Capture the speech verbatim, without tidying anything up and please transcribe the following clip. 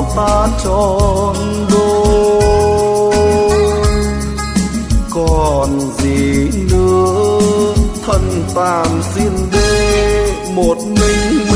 sao ta tròn đôi. Còn gì nữa thân tàn xin đê một mình